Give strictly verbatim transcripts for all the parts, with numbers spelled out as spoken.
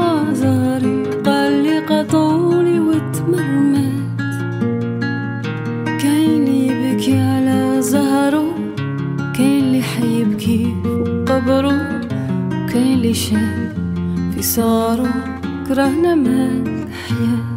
هوا زهري قال لي قطولي وتمرمت. كاين اللي يبكي على زهرو، كاين اللي حيبكي فوق قبرو، كاين اللي شاب في صغرو كرهنا مات الحياة.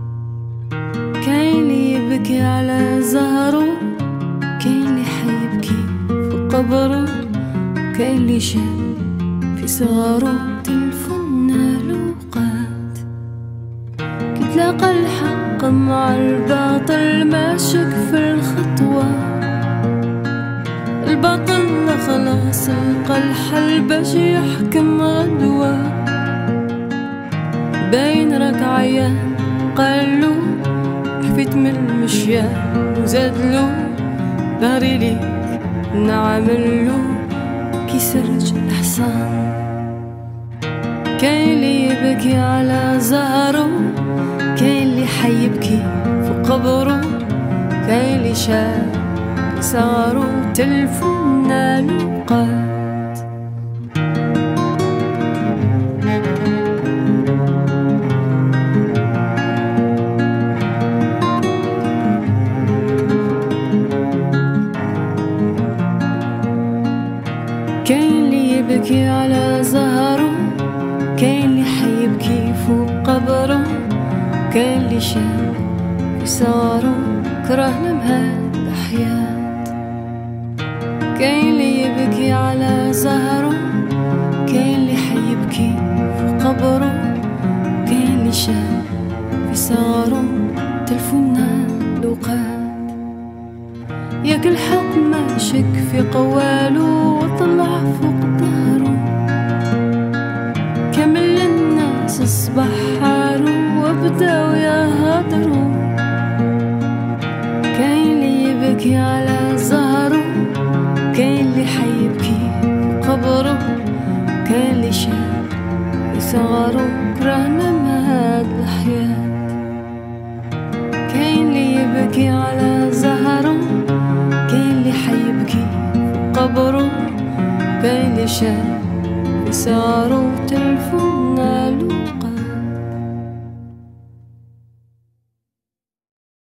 كاين اللي يبكي على زهرو، كاين اللي حيبكي فوق قبرو، كاين اللي شاب في صغرو تلفنا لوقات. كتلاقى الحق مع الباطل ماشك في الخطوة، الباطل خلاص لقى الحل باش يحكم غدوة. باين راك عيان قالو حفيت من المشيان وزادلو بغري ليك نعملو كي سرج الحصان. كاين اللي يبكي على زهرو، كاين اللي حيبكي في قبرو، كاين اللي شاف صغرو تلفنا لوقات. كاين اللي يبكي على زهرو، كاين اللي حيبكي فوق قبرو، كاين اللي شاف في صغرو كرهنا بهاد الحياة. كاين اللي يبكي على زهرو، كاين اللي حيبكي فوق قبرو، كاين اللي شاف في صغرو تلفونا لوقات. ياك الحق ماشك في قوالو وطلع فوق ظهرو، كامل الناس اصبح حالو وبداو يهضرو. كاين اللي يبكي على زهرو، كاين اللي حيبكي في قبرو، كاين اللي شاف في صغرو كرهنا مهاد الحياة. كاين اللي يبكي على زهرو، كاين اللي حيبكي في قبرو، كاين اللي شاف في صغرو